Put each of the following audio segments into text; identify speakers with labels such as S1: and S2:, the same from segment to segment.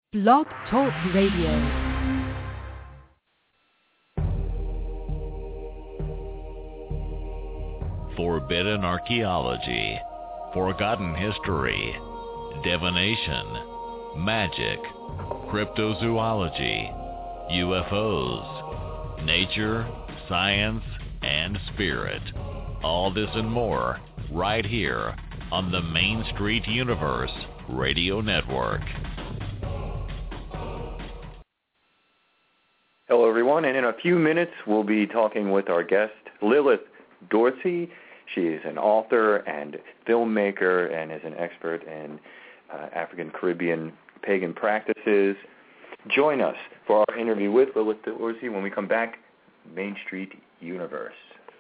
S1: Blog Talk Radio.
S2: Forbidden archaeology, forgotten history, divination, magic, cryptozoology, UFOs, nature, science, and spirit. All this and more right here on the Main Street Universe Radio Network.
S3: Hello, everyone, and in a few minutes we'll be talking with our guest, Lilith Dorsey. She is an author and filmmaker and is an expert in African Caribbean pagan practices. Join us for our interview with Lilith Dorsey when we come back, Main Street Universe.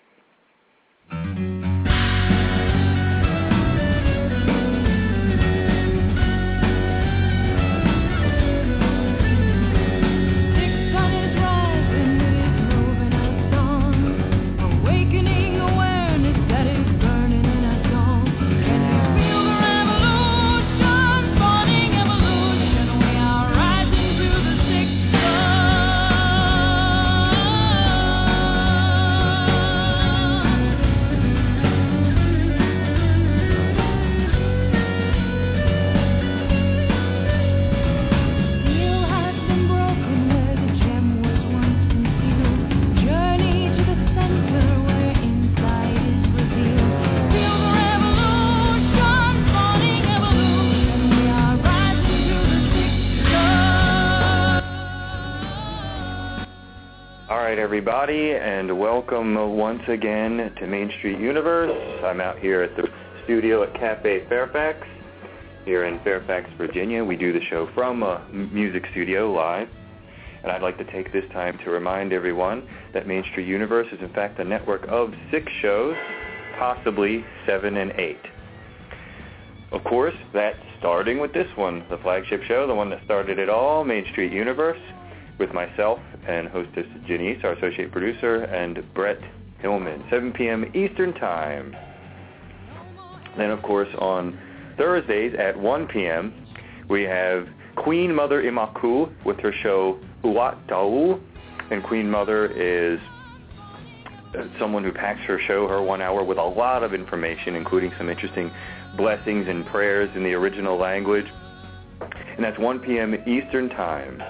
S3: Everybody, and welcome once again to Main Street Universe. I'm out here at the studio at Cafe Fairfax here in Fairfax, Virginia. We do the show from a music studio live, and I'd like to take this time to remind everyone that Main Street Universe is in fact a network of 6 shows, possibly 7 and 8. Of course, that's starting with this one, the flagship show, the one that started it all, Main Street Universe, with myself and hostess Janice, our associate producer, and Brett Hillman, 7 p.m. Eastern Time. Then, of course, on Thursdays at 1 p.m., we have Queen Mother Imaku with her show Uatau. And Queen Mother is someone who packs her show, her 1 hour, with a lot of information, including some interesting blessings and prayers in the original language. And that's 1 p.m. Eastern Time.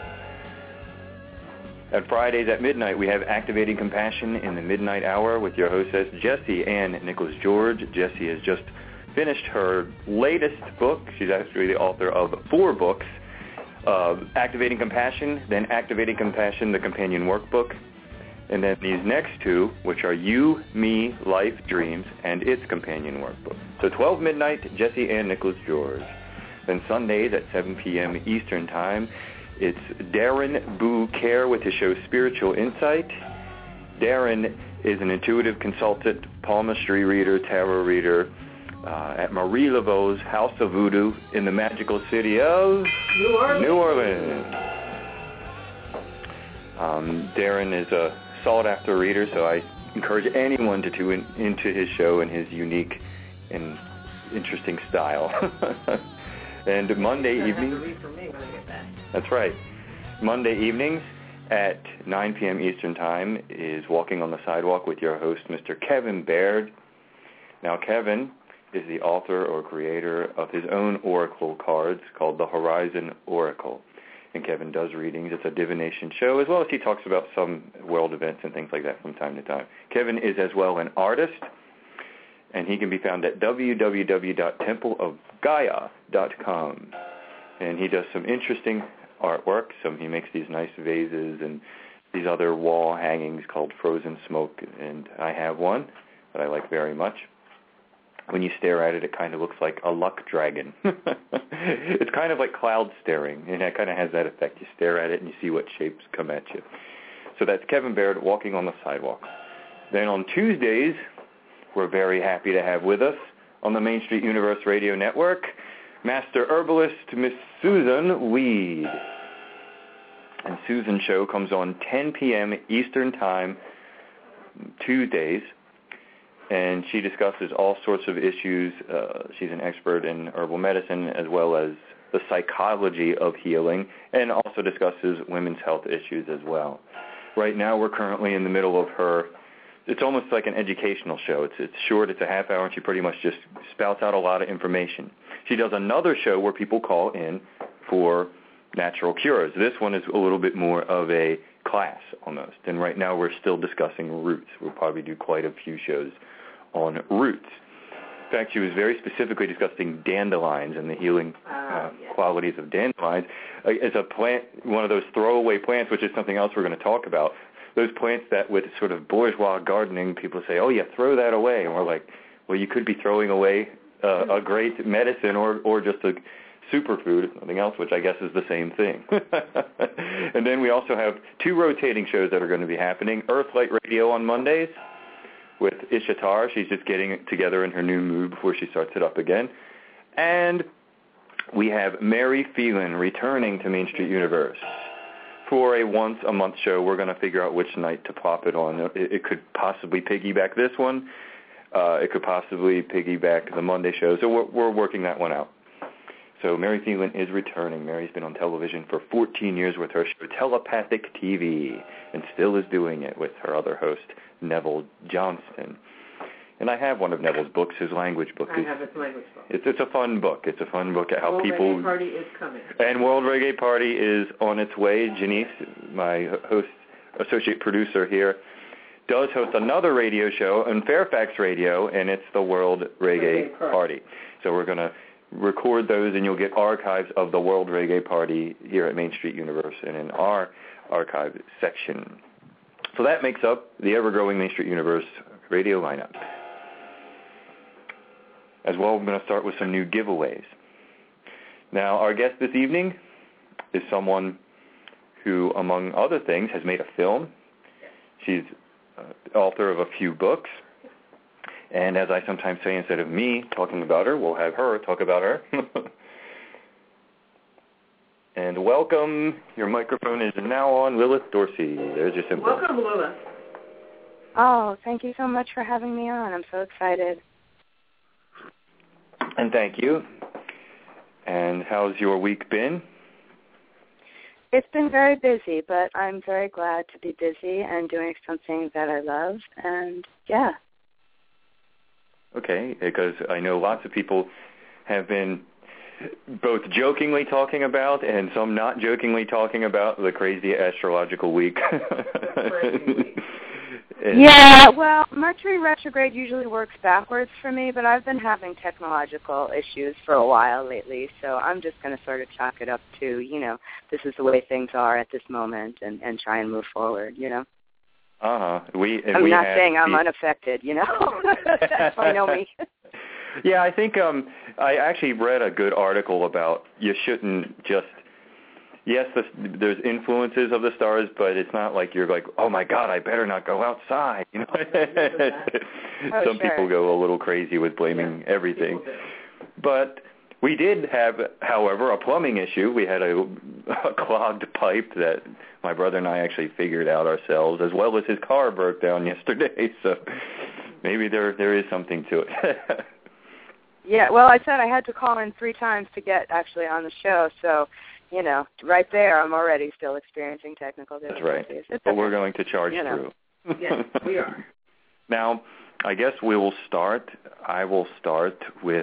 S3: At Fridays at midnight, we have Activating Compassion in the Midnight Hour with your hostess, Jessie Ann Nicholas-George. Jessie has just finished her latest book. She's actually the author of 4 books, Activating Compassion, then Activating Compassion, the Companion Workbook, and then these next 2, which are You, Me, Life, Dreams, and its Companion Workbook. So 12 midnight, Jessie Ann Nicholas-George. Then Sundays at 7 p.m. Eastern Time, it's Darren Boo-Care with his show Spiritual Insight. Darren is an intuitive consultant, palmistry reader, tarot reader at Marie Laveau's House of Voodoo in the magical city of New Orleans. Darren is a sought-after reader, so I encourage anyone to tune into his show and his unique and interesting style. And Monday evening. That's right. Monday evenings at 9 p.m. Eastern Time is Walking on the Sidewalk with your host, Mr. Kevin Baird. Now, Kevin is the author or creator of his own oracle cards called the Horizon Oracle. And Kevin does readings. It's a divination show, as well as he talks about some world events and things like that from time to time. Kevin is as well an artist, and he can be found at www.templeofgaia.com. And he does some interesting artwork. He makes these nice vases and these other wall hangings called Frozen Smoke. And I have one that I like very much. When you stare at it, it kind of looks like a luck dragon. It's kind of like cloud staring, and it kind of has that effect. You stare at it and you see what shapes come at you. So that's Kevin Baird, Walking on the Sidewalk. Then on Tuesdays, we're very happy to have with us on the Main Street Universe Radio Network, Master Herbalist Miss Susan Weed. And Susan's show comes on 10 p.m. Eastern Time, Tuesdays, and she discusses all sorts of issues. She's an expert in herbal medicine as well as the psychology of healing, and also discusses women's health issues as well. Right now we're currently in the middle of her, it's almost like an educational show. It's short, it's a half hour, and she pretty much just spouts out a lot of information. She does another show where people call in for natural cures. This one is a little bit more of a class almost, and right now we're still discussing roots. We'll probably do quite a few shows on roots. In fact, she was very specifically discussing dandelions and the healing qualities of dandelions. As a plant, one of those throwaway plants, which is something else we're going to talk about, those plants that with sort of bourgeois gardening, people say, oh, yeah, throw that away. And we're like, well, you could be throwing away a great medicine or just a superfood, something else, which I guess is the same thing. And then we also have 2 rotating shows that are going to be happening. Earthlight Radio on Mondays with Ishatar. She's just getting it together in her new mood before she starts it up again. And we have Mary Phelan returning to Main Street Universe for a once-a-month show. We're going to figure out which night to pop it on. It could possibly piggyback this one. It could possibly piggyback the Monday show. So we're working that one out. So Mary Phelan is returning. Mary's been on television for 14 years with her show Telepathic TV and still is doing it with her other host, Neville Johnston. And I have one of Neville's books, his language book.
S4: I have his language book.
S3: It's a fun book. It's a fun book at how
S4: World
S3: people...
S4: Reggae Party is coming.
S3: And World Reggae Party is on its way. Janice, my host, associate producer here, does host another radio show on Fairfax Radio, and it's the World Reggae Party. So we're going to record those, and you'll get archives of the World Reggae Party here at Main Street Universe and in our archive section. So that makes up the ever-growing Main Street Universe radio lineup. As well, we're going to start with some new giveaways. Now, our guest this evening is someone who, among other things, has made a film. She's author of a few books. And as I sometimes say, instead of me talking about her, we'll have her talk about her. And welcome. Your microphone is now on, Lilith Dorsey. There's your symbol.
S4: Welcome, Lilith.
S5: Oh, thank you so much for having me on. I'm so excited.
S3: And thank you. And how's your week been?
S5: It's been very busy, but I'm very glad to be busy and doing something that I love. And, yeah.
S3: Okay, because I know lots of people have been both jokingly talking about and some not jokingly talking about the crazy astrological week.
S5: Yeah, well, Mercury retrograde usually works backwards for me, but I've been having technological issues for a while lately, so I'm just going to sort of chalk it up to, this is the way things are at this moment and try and move forward,
S3: Uh-huh.
S5: I'm not saying I'm unaffected, That's why I know me.
S3: Yeah, I think I actually read a good article about you shouldn't just, yes, there's influences of the stars, but it's not like you're like, oh, my God, I better not go outside. Some people go a little crazy with blaming everything. But we did have, however, a plumbing issue. We had a clogged pipe that my brother and I actually figured out ourselves, as well as his car broke down yesterday. So maybe there is something to it.
S5: Yeah, well, I said I had to call in 3 times to get actually on the show. So, right there, I'm already still experiencing technical difficulties.
S3: That's right. But we're going to charge through.
S4: Yes, we are.
S3: Now, I guess I will start with,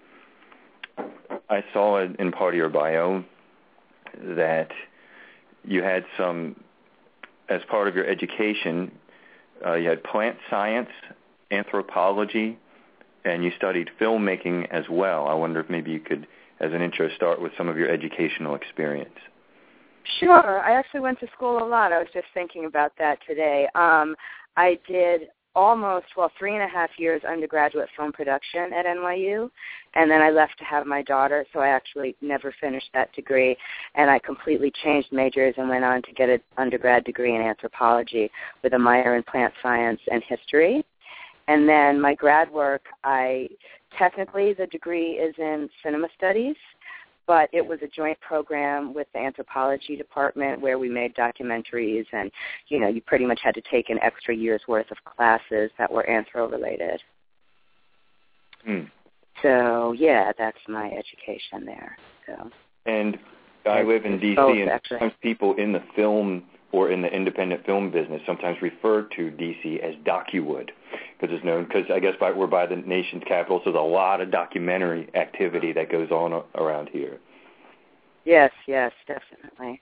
S3: I saw in part of your bio that you had some, as part of your education, you had plant science, anthropology, and you studied filmmaking as well. I wonder if maybe you could, as an intro, start with some of your educational experience.
S5: Sure. I actually went to school a lot. I was just thinking about that today. I did almost 3.5 years undergraduate film production at NYU, and then I left to have my daughter, so I actually never finished that degree, and I completely changed majors and went on to get an undergrad degree in anthropology with a minor in plant science and history. And then my grad work, technically the degree is in cinema studies, but it was a joint program with the anthropology department where we made documentaries, and, you pretty much had to take an extra year's worth of classes that were anthro-related. So, yeah, that's my education there. So
S3: And I live in D.C., and sometimes people in the film or in the independent film business sometimes refer to D.C. as Docuwood, because it's known, because I guess we're by the nation's capital, so there's a lot of documentary activity that goes on around here.
S5: Yes, definitely.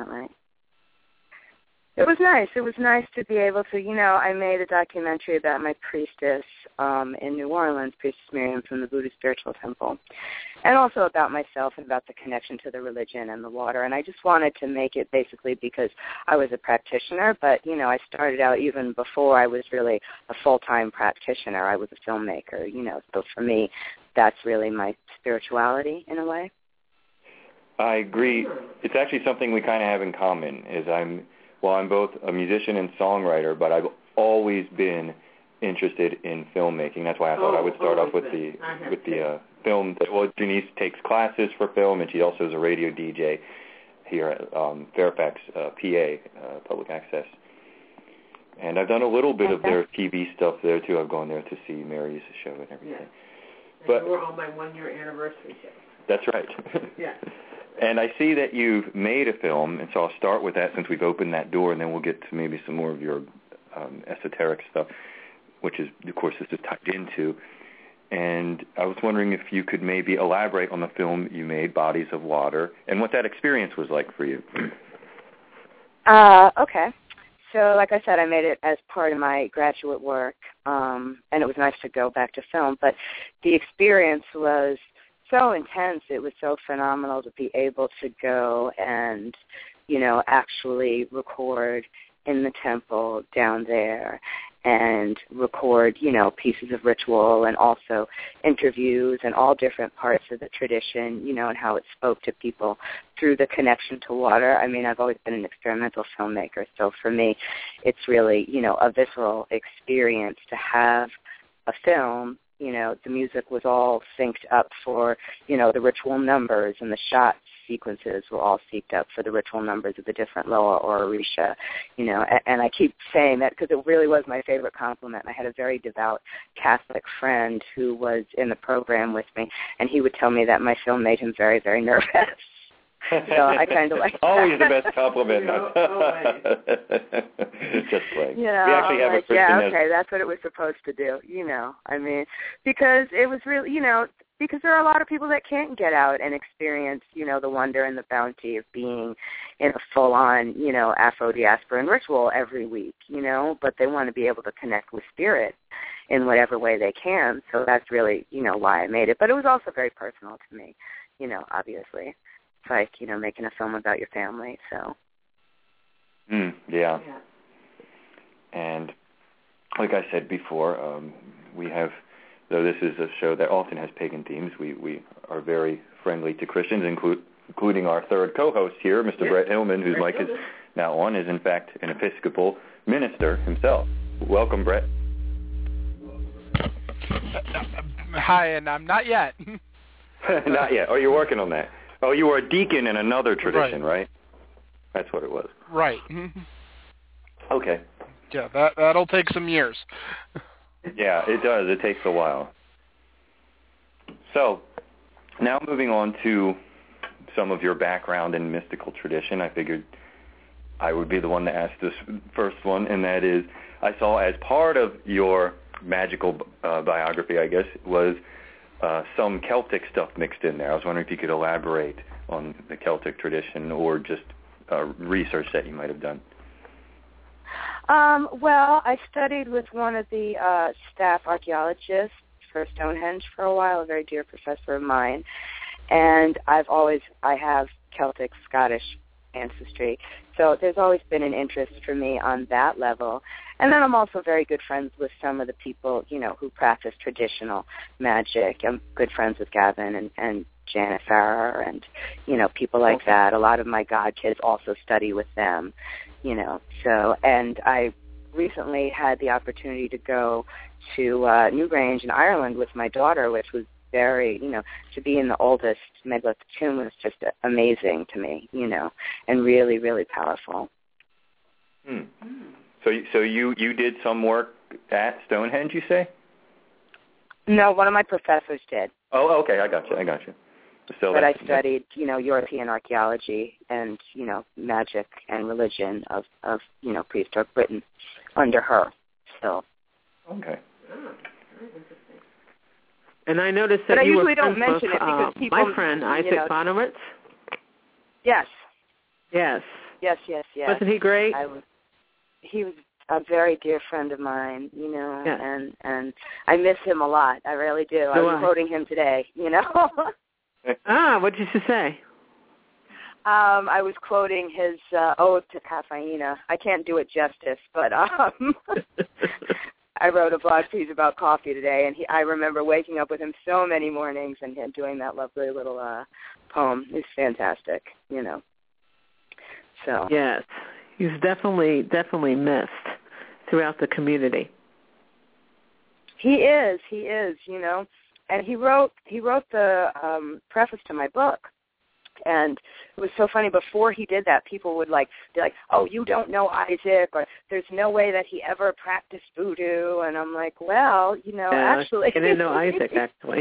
S5: It was nice. It was nice to be able to, I made a documentary about my priestess in New Orleans, Priestess Miriam from the Buddhist Spiritual Temple, and also about myself and about the connection to the religion and the water. And I just wanted to make it basically because I was a practitioner, but, I started out even before I was really a full-time practitioner. I was a filmmaker, so for me, that's really my spirituality in a way.
S3: I agree. It's actually something we kind of have in common, is I'm both a musician and songwriter, but I've always been interested in filmmaking. That's why I thought I would start off with the film. Well, Janice takes classes for film, and she also is a radio DJ here at Fairfax, PA, Public Access. And I've done a little bit of their TV stuff there, too. I've gone there to see Mary's show and everything.
S4: Yeah. But we're on my one-year anniversary show.
S3: That's right.
S4: Yeah.
S3: And I see that you've made a film, and so I'll start with that since we've opened that door, and then we'll get to maybe some more of your esoteric stuff, which is, of course, this is tied into. And I was wondering if you could maybe elaborate on the film you made, Bodies of Water, and what that experience was like for you.
S5: Okay. So, like I said, I made it as part of my graduate work, and it was nice to go back to film. But the experience was so intense. It was so phenomenal to be able to go and, actually record in the temple down there and record, pieces of ritual and also interviews and all different parts of the tradition, and how it spoke to people through the connection to water. I mean, I've always been an experimental filmmaker, so for me, it's really, a visceral experience to have a film. The music was all synced up for, the ritual numbers, and the shot sequences were all synced up for the ritual numbers of the different loa or orisha, and I keep saying that because it really was my favorite compliment. I had a very devout Catholic friend who was in the program with me, and he would tell me that my film made him very, very nervous. So I kind of like
S3: always the best compliment. Just playing. We actually have a Christian
S5: that's what it was supposed to do. Because it was really, because there are a lot of people that can't get out and experience, the wonder and the bounty of being in a full-on, Afro-diasporan ritual every week, but they want to be able to connect with spirit in whatever way they can. So that's really, why I made it. But it was also very personal to me, obviously. It's like, making a film about your family, so.
S3: Yeah. And like I said before, we have, though this is a show that often has pagan themes, we are very friendly to Christians, including our third co-host here, Mr. Brett Hillman, whose mic is now on, is in fact an Episcopal minister himself. Welcome, Brett.
S6: Hi, and I'm not yet.
S3: Not yet. Oh, you're working on that. Oh, you were a deacon in another tradition, right? That's what it was.
S6: Right.
S3: Okay.
S6: Yeah, that'll take some years.
S3: Yeah, it does. It takes a while. So, now moving on to some of your background in mystical tradition, I figured I would be the one to ask this first one, and that is, I saw as part of your magical biography, I guess, was some Celtic stuff mixed in there. I was wondering if you could elaborate on the Celtic tradition or just research that you might have done.
S5: Well, I studied with one of the staff archaeologists for Stonehenge for a while, a very dear professor of mine, and I have Celtic Scottish ancestry, so there's always been an interest for me on that level. And then I'm also very good friends with some of the people, who practice traditional magic. I'm good friends with Gavin and Janet Farrer and, people like that. A lot of my god kids also study with them, So, and I recently had the opportunity to go to Newgrange in Ireland with my daughter, which was very, to be in the oldest megalithic tomb was just amazing to me, and really, really powerful.
S3: So you did some work at Stonehenge, you say?
S5: No, one of my professors did.
S3: Oh, okay, I got you. So
S5: but I studied, European archaeology and, magic and religion of prehistoric Britain under her. So.
S3: Okay.
S7: And I noticed that you were friends with my friend Isaac Bonowitz.
S5: Yes.
S7: Yes.
S5: Yes.
S7: Wasn't he great?
S5: He was a very dear friend of mine, yes. and I miss him a lot. I really do. I was quoting him today,
S7: What did you say?
S5: I was quoting his ode to Cafeína. I can't do it justice, but I wrote a blog piece about coffee today, and I remember waking up with him so many mornings and him doing that lovely little poem. It's fantastic, So
S7: yes, he's definitely missed throughout the community.
S5: He is, and he wrote the preface to my book. And it was so funny, before he did that, people would be like, oh, you don't know Isaac, or there's no way that he ever practiced voodoo. And I'm like, well, actually.
S7: I didn't know Isaac, actually.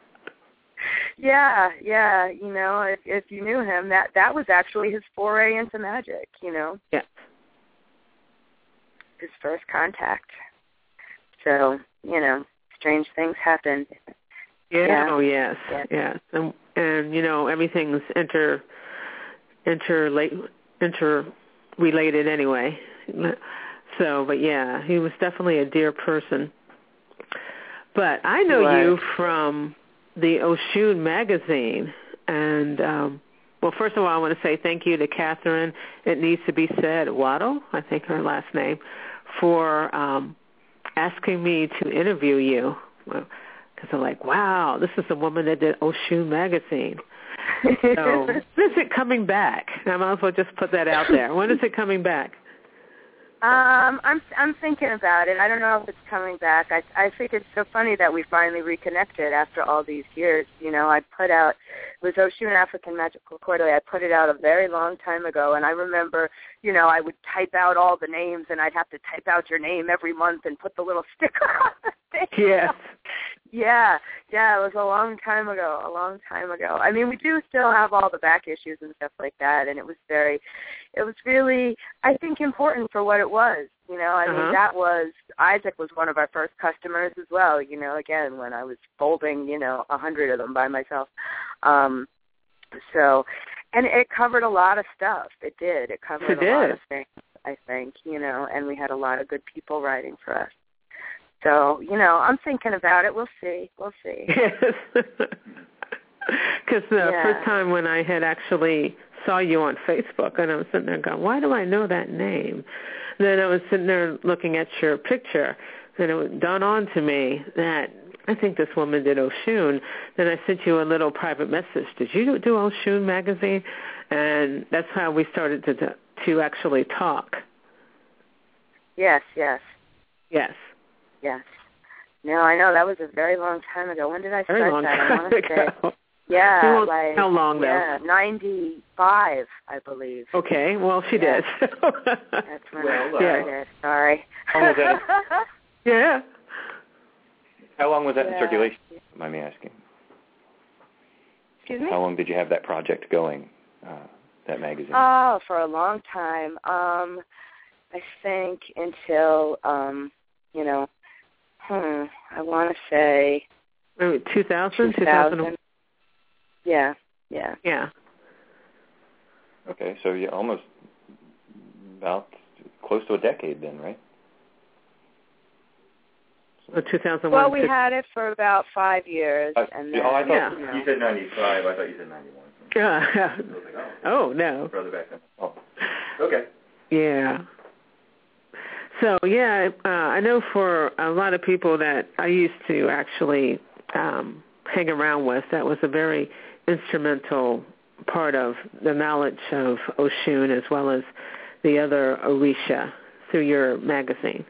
S5: Yeah, if you knew him, that was actually his foray into magic,
S7: Yeah.
S5: His first contact. So, strange things happen.
S7: Yeah.
S5: Yeah.
S7: Oh, yes. Yes. And everything's interrelated anyway. So, but yeah, he was definitely a dear person. But I know you from the Oshun magazine, and well, first of all, I want to say thank you to Catherine. It needs to be said, Waddle, I think her last name, for asking me to interview you. Because I'm like, wow, this is the woman that did Oshun magazine. So when is it coming back? I might as well just put that out there. When is it coming back?
S5: I'm thinking about it. I don't know if it's coming back. I think it's so funny that we finally reconnected after all these years. I put out, it was Oshun African Magical Quarterly. I put it out a very long time ago, and I remember, I would type out all the names, and I'd have to type out your name every month and put the little sticker on the thing.
S7: Yes.
S5: Yeah, it was a long time ago. I mean, we do still have all the back issues and stuff like that, and it was really, I think, important for what it was. I mean, Isaac was one of our first customers as well, again, when I was folding, 100 of them by myself. So, and it covered a lot of stuff. It did. It covered a lot of things, I think, and we had a lot of good people writing for us. So, I'm thinking about it. We'll see.
S7: Yes. Because the first time when I had actually saw you on Facebook, and I was sitting there going, why do I know that name? And then I was sitting there looking at your picture, and it dawned on to me that I think this woman did Oshun. Then I sent you a little private message. Did you do Oshun magazine? And that's how we started to actually talk.
S5: Yes.
S7: Yes.
S5: No, I know. That was a very long time ago. When did I start that? I want to say. Yeah,
S7: how long though?
S5: Yeah, 95, I believe.
S7: Okay, well, she did.
S5: That's when I started. Sorry.
S3: How long was that?
S7: Yeah.
S3: How long was that in circulation? Mind me asking.
S5: Excuse me?
S3: How long did you have that project going, that magazine?
S5: Oh, for a long time. I think until, I want to say
S7: 2000?
S5: Yeah.
S3: Okay, so you almost about close to a decade then, right?
S7: 2001.
S5: Well, we had it for about 5 years. And then,
S3: I thought you said 95. I thought you said 91.
S7: Yeah. Oh, no.
S3: Further back then. Oh, okay.
S7: Yeah. So, I know for a lot of people that I used to actually hang around with, that was a very instrumental part of the knowledge of Oshun as well as the other Orisha through your magazine.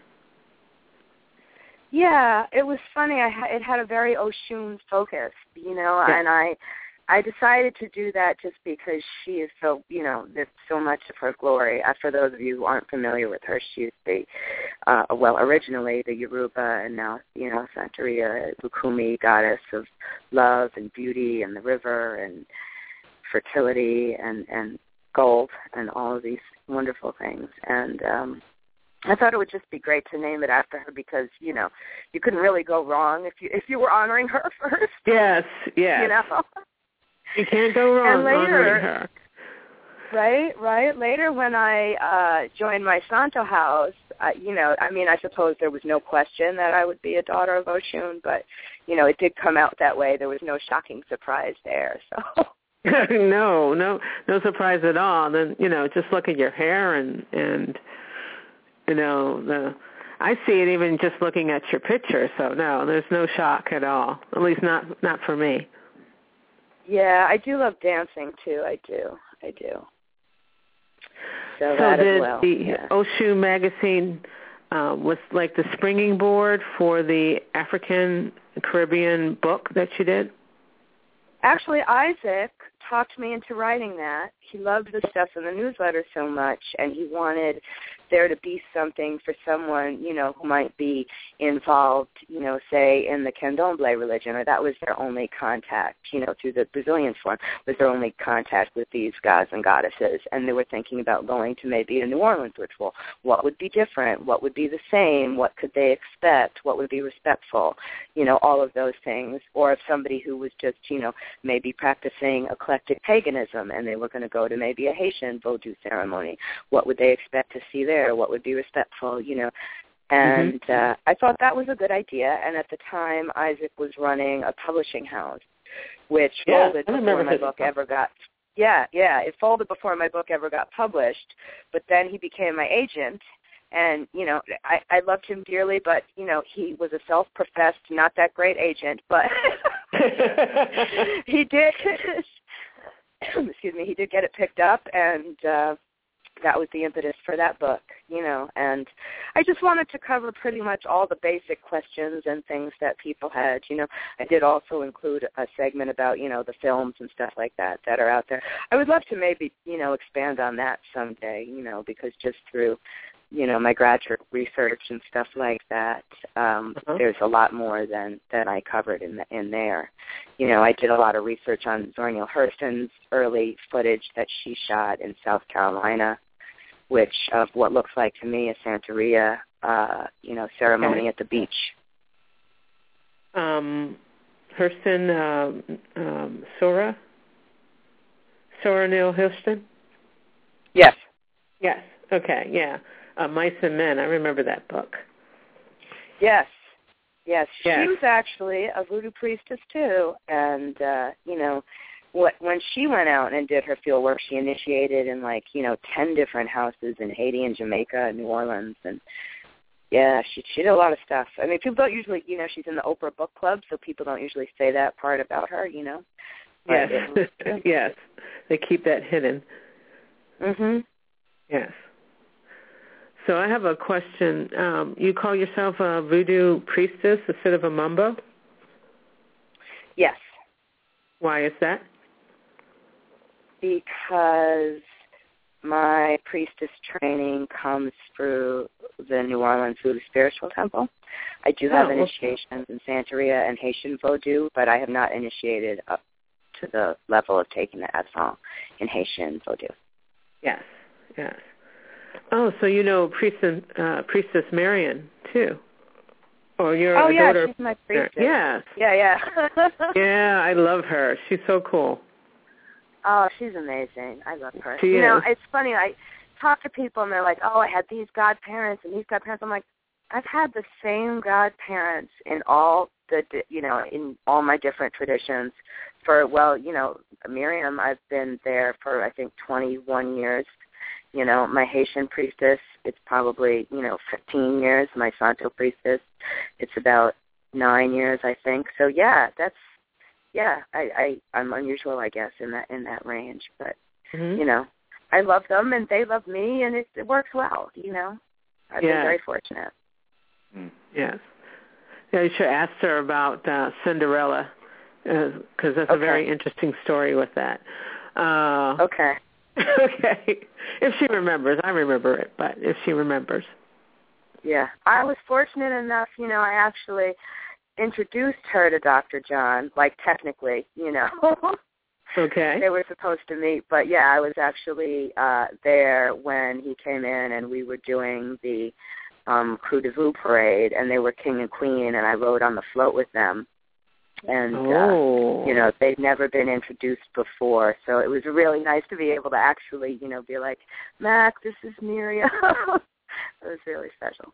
S5: Yeah, it was funny. It had a very Oshun focus, and I decided to do that just because she is so, there's so much of her glory. For those of you who aren't familiar with her, she's originally the Yoruba and now, Santeria Lukumi, goddess of love and beauty and the river and fertility and gold and all of these wonderful things. And I thought it would just be great to name it after her because, you couldn't really go wrong if you were honoring her first.
S7: Yes. You can't go wrong honoring her.
S5: Right. Later when I joined my Santo house, I suppose there was no question that I would be a daughter of Oshun, but, it did come out that way. There was no shocking surprise there, so...
S7: No surprise at all. Then, just look at your hair and I see it even just looking at your picture, so no, there's no shock at all. At least not for me.
S5: Yeah, I do love dancing too. I do. So that
S7: did
S5: as well.
S7: The Oshun magazine was like the springing board for the African Caribbean book that you did?
S5: Actually, Isaac talked me into writing that. He loved the stuff in the newsletter so much, and he wanted there to be something for someone, who might be involved, say in the Candomblé religion, or that was their only contact, through the Brazilian form, was their only contact with these gods and goddesses. And they were thinking about going to maybe a New Orleans ritual. What would be different? What would be the same? What could they expect? What would be respectful? All of those things. Or if somebody who was just, maybe practicing eclectic paganism and they were going to go to maybe a Haitian Vodou ceremony, what would they expect to see there? What would be respectful, And I thought that was a good idea. And at the time, Isaac was running a publishing house, which folded before my book ever got. It folded before my book ever got published. But then he became my agent. And, I loved him dearly, but, he was a self-professed, not that great agent. But he did, he did get it picked up, and that was the impetus for that book, and I just wanted to cover pretty much all the basic questions and things that people had, I did also include a segment about, the films and stuff like that are out there. I would love to maybe, expand on that someday, because just through, my graduate research and stuff like that, there's a lot more than I covered in there. I did a lot of research on Zora Neale Hurston's early footage that she shot in South Carolina, which of what looks like to me a Santeria, ceremony at the beach.
S7: Hurston, Zora Neale Hurston?
S5: Yes.
S7: Okay, yeah. Mice and Men, I remember that book.
S5: Yes. She was actually a voodoo priestess too, and, when she went out and did her field work, she initiated in 10 different houses in Haiti and Jamaica and New Orleans, and she did a lot of stuff. I mean, people don't usually, she's in the Oprah Book Club, so people don't usually say that part about her,
S7: Yes, yes, they keep that hidden. Yes. So I have a question. You call yourself a voodoo priestess instead of a mumbo?
S5: Yes.
S7: Why is that?
S5: Because my priestess training comes through the New Orleans Voodoo Spiritual Temple. I do have initiations in Santeria and Haitian Vodou, but I have not initiated up to the level of taking the Absent in Haitian Vodou.
S7: Yes. Oh, so Priestess Marian, too. Or you're a daughter.
S5: She's my priestess.
S7: Yes.
S5: Yeah.
S7: Yeah, I love her. She's so cool.
S5: Oh, she's amazing. I love her.
S7: She is.
S5: It's funny. I talk to people, and they're like, oh, I had these godparents and these godparents. I'm like, I've had the same godparents in all in all my different traditions for, Miriam, I've been there for, I think, 21 years. My Haitian priestess, it's probably, 15 years. My Santo priestess, it's about 9 years, I think. So, I'm unusual, I guess, in that range. But, I love them, and they love me, and it works well, I've been very fortunate.
S7: Yes. Yeah, you should ask her about Cinderella, because that's a very interesting story with that.
S5: Okay.
S7: Okay. If she remembers. I remember it, but if she remembers.
S5: Yeah. I was fortunate enough, I actually introduced her to Dr. John, like technically,
S7: Okay.
S5: They were supposed to meet, but yeah, I was actually there when he came in and we were doing the Crew de Vue parade, and they were king and queen, and I rode on the float with them. And, they'd never been introduced before, so it was really nice to be able to actually, be like, Mac, this is Miriam. It was really special.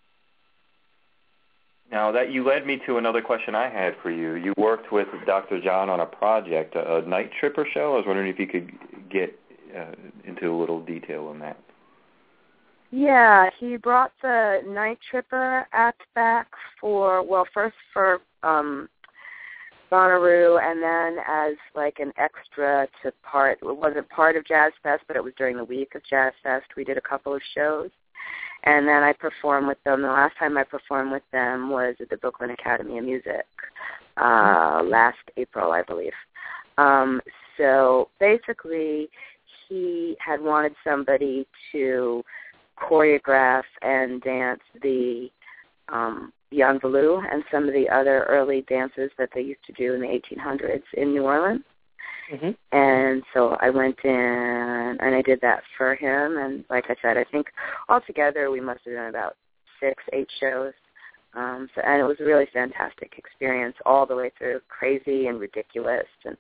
S3: Now, that you led me to another question I had for you. You worked with Dr. John on a project, a Night Tripper show. I was wondering if you could get into a little detail on that.
S5: Yeah, he brought the Night Tripper act back first for Bonnaroo, and then as like an extra to part. It wasn't part of Jazz Fest, but it was during the week of Jazz Fest. We did a couple of shows. And then I performed with them. The last time I performed with them was at the Brooklyn Academy of Music last April, I believe. So basically, he had wanted somebody to choreograph and dance the Jan Valou and some of the other early dances that they used to do in the 1800s in New Orleans. Mm-hmm. And so I went in and I did that for him. And like I said, I think altogether we must have done about 6-8 shows. And it was a really fantastic experience all the way through, crazy and ridiculous, and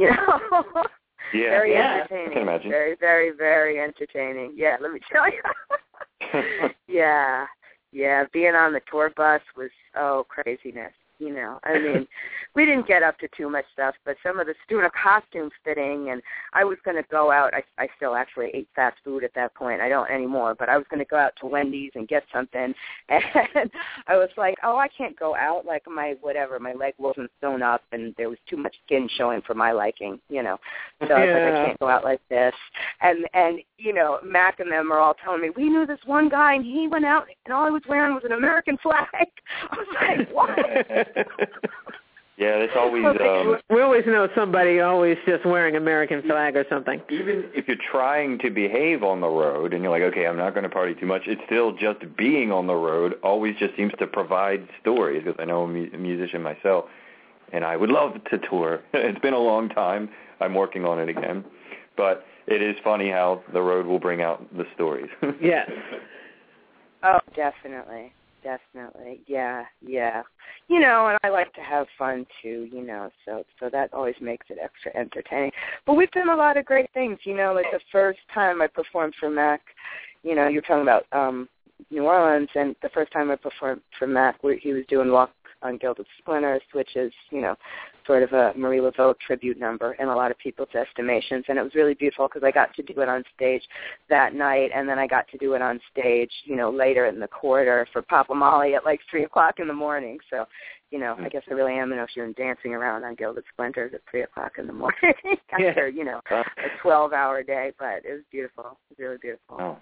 S5: very entertaining.
S3: I can imagine.
S5: Very, very, very entertaining. Yeah, let me tell you. Yeah, being on the tour bus was craziness. I mean, we didn't get up to too much stuff, but some of the doing a costume fitting, and I was going to go out. I still actually ate fast food at that point. I don't anymore, but I was going to go out to Wendy's and get something, and I was like, I can't go out. Like my leg wasn't sewn up, and there was too much skin showing for my liking, So I was like, I can't go out like this. And Mac and them are all telling me, we knew this one guy, and he went out, and all he was wearing was an American flag. I was like, what?
S3: Yeah, it's always...
S7: we always know somebody always just wearing American flag or something.
S3: Even if you're trying to behave on the road and you're like, okay, I'm not going to party too much, it's still just being on the road always just seems to provide stories, because I know I'm a musician myself, and I would love to tour. It's been a long time. I'm working on it again. But it is funny how the road will bring out the stories.
S7: Yes.
S5: Oh, definitely. Definitely, yeah. And I like to have fun too, so that always makes it extra entertaining. But we've done a lot of great things, like the first time I performed for Mac, you're talking about New Orleans, and the first time I performed for Mac, he was doing Walk on Gilded Splinters, which is, sort of a Marie Laveau tribute number in a lot of people's estimations. And it was really beautiful because I got to do it on stage that night, and then I got to do it on stage, later in the quarter for Papa Molly at like 3 o'clock in the morning. So, I guess I really am, if you're dancing around on Gilded Splinters at 3 o'clock in the morning after, a 12-hour day. But it was beautiful. It was really beautiful.
S3: Oh.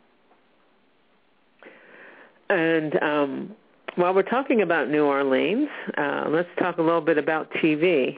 S7: And while we're talking about New Orleans, let's talk a little bit about TV.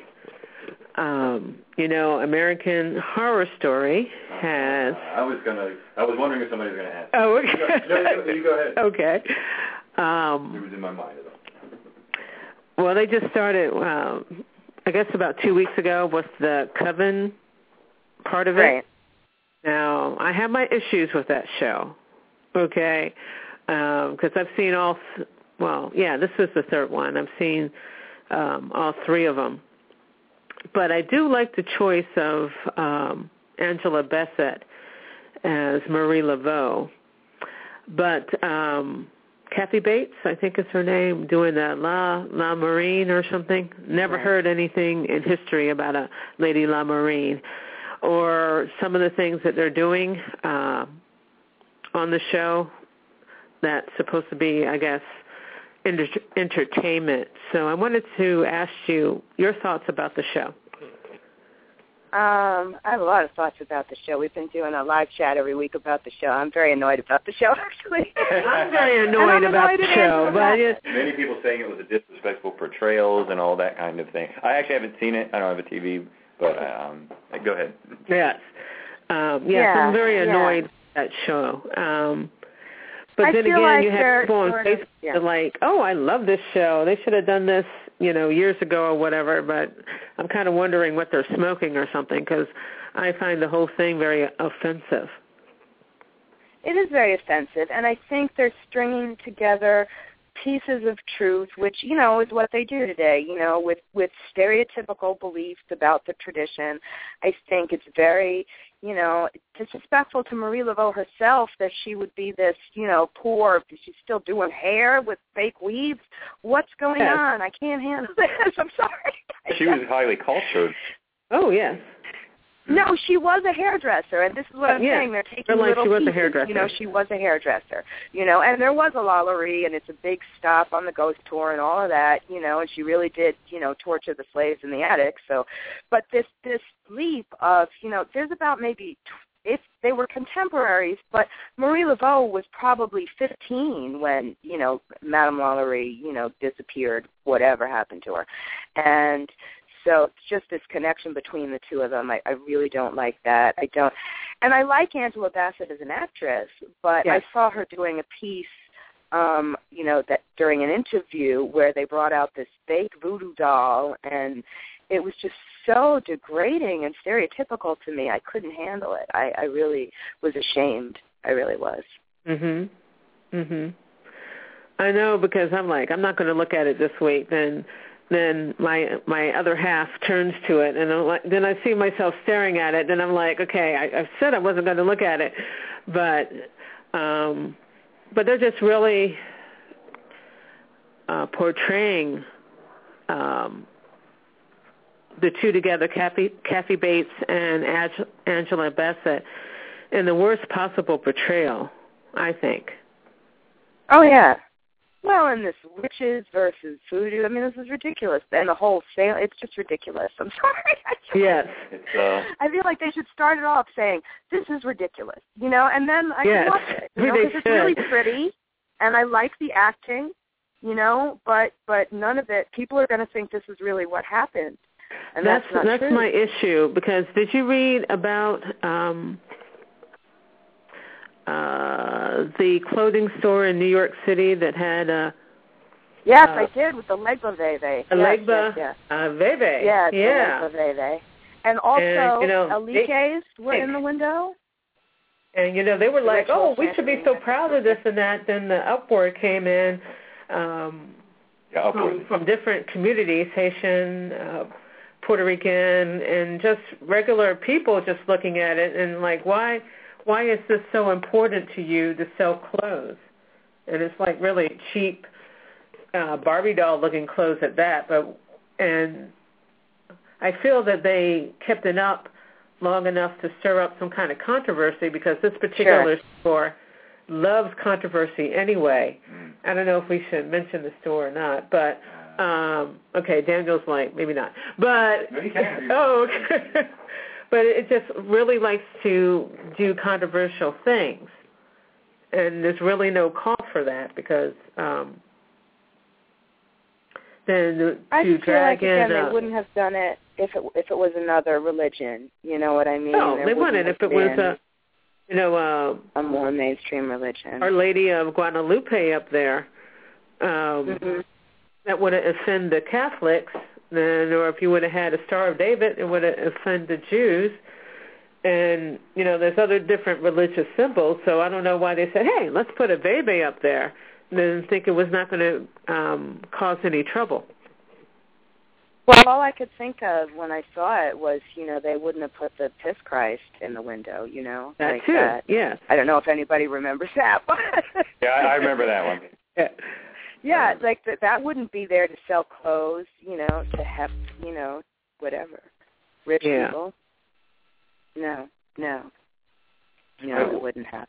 S7: American Horror Story has... I was wondering if somebody was going to ask.
S3: Oh, okay. No, you go ahead.
S7: Okay.
S3: It was in my mind.
S7: Well, they just started, I guess about 2 weeks ago, was the Coven part of it.
S5: Right.
S7: Now, I have my issues with that show, okay, because I've seen all... this is the third one. I've seen all 3 of them. But I do like the choice of Angela Bassett as Marie Laveau. But Kathy Bates, I think is her name, doing the La Marine or something. Never heard anything in history about a Lady La Marine. Or some of the things that they're doing on the show that's supposed to be, I guess, entertainment. So I wanted to ask you your thoughts about the show.
S5: I have a lot of thoughts about the show. We've been doing a live chat every week about the show. I'm very annoyed about the show, actually.
S7: I'm very annoyed about the show. But
S3: many people saying it was a disrespectful portrayals and all that kind of thing. I actually haven't seen it. I don't have a TV, but go ahead.
S7: Yes. Yes, I'm very annoyed with that show. But then again, you have people on Facebook that are like, oh, I love this show. They should have done this, years ago or whatever. But I'm kind of wondering what they're smoking or something, because I find the whole thing very offensive.
S5: It is very offensive, and I think they're stringing together pieces of truth, which, is what they do today, with stereotypical beliefs about the tradition. I think it's very, disrespectful to Marie Laveau herself that she would be this, poor, she's still doing hair with fake weaves. What's going on? I can't handle this. I'm sorry.
S3: She was highly cultured.
S7: Oh, yes.
S5: No, she was a hairdresser, and this is what I'm saying. They're taking little
S7: she was
S5: pieces.
S7: A hairdresser.
S5: She was a hairdresser. And there was a Lalaurie, and it's a big stop on the ghost tour and all of that, and she really did, torture the slaves in the attic. So, but this leap of, there's about maybe, if they were contemporaries, but Marie Laveau was probably 15 when, Madame Lalaurie, disappeared, whatever happened to her. And so it's just this connection between the two of them. I really don't like that. I don't. And I like Angela Bassett as an actress, but I saw her doing a piece, that during an interview where they brought out this fake voodoo doll, and it was just so degrading and stereotypical to me. I couldn't handle it. I really was ashamed. I really was.
S7: I know, because I'm like, I'm not going to look at it this week. Then my other half turns to it, and I'm like, then I see myself staring at it, and I'm like, okay, I said I wasn't going to look at it, but they're just really portraying the two together, Kathy Bates and Angela Bassett, in the worst possible portrayal, I think.
S5: Oh, yeah. Well, and this witches versus voodoo, I mean, this is ridiculous. And the whole sale, it's just ridiculous. I'm sorry.
S7: Yes.
S5: I feel like they should start it off saying, this is ridiculous, and then I can watch it. Because it's really pretty, and I like the acting, but none of it, people are going to think this is really what happened. And that's not true.
S7: That's my issue, because did you read about the clothing store in New York City that had
S5: Yes, I did, with the Legba Veve.
S7: Legba Veve.
S5: Yeah, Legba Veve. And also, Aliques were in the window.
S7: And, they were like, oh, we should be so proud of this and that. Then the uproar came in from different communities, Haitian, Puerto Rican, and just regular people just looking at it and like, why is this so important to you to sell clothes? And it's like really cheap Barbie doll looking clothes at that. And I feel that they kept it up long enough to stir up some kind of controversy, because this particular store loves controversy anyway. I don't know if we should mention the store or not, but okay, Daniel's like, maybe not. But okay. But it just really likes to do controversial things, and there's really no call for that, because then
S5: I
S7: to drag
S5: feel like,
S7: in,
S5: they wouldn't have done it if it was another religion. You know what I mean?
S7: No, they wouldn't if it was
S5: a more mainstream religion.
S7: Our Lady of Guadalupe up there. That would have offended the Catholics. Then, or if you would have had a Star of David, it would have offended the Jews. And, there's other different religious symbols, so I don't know why they said, hey, let's put a Bebe up there. And then think it was not going to cause any trouble.
S5: Well, all I could think of when I saw it was, they wouldn't have put the Piss Christ in the window,
S7: That
S5: like
S7: too,
S5: that.
S7: yes.
S5: I don't know if anybody remembers that. But
S3: yeah, I remember that one.
S5: Yeah, like that wouldn't be there to sell clothes, to have, whatever. Rich people. No, it wouldn't have,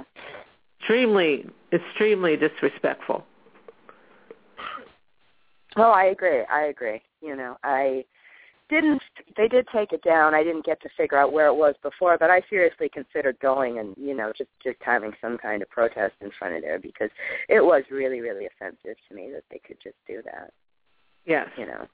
S7: Extremely disrespectful.
S5: Oh, I agree. they did take it down. I didn't get to figure out where it was before, but I seriously considered going and, just having some kind of protest in front of there because it was really, really offensive to me that they could just do that.
S7: Yes.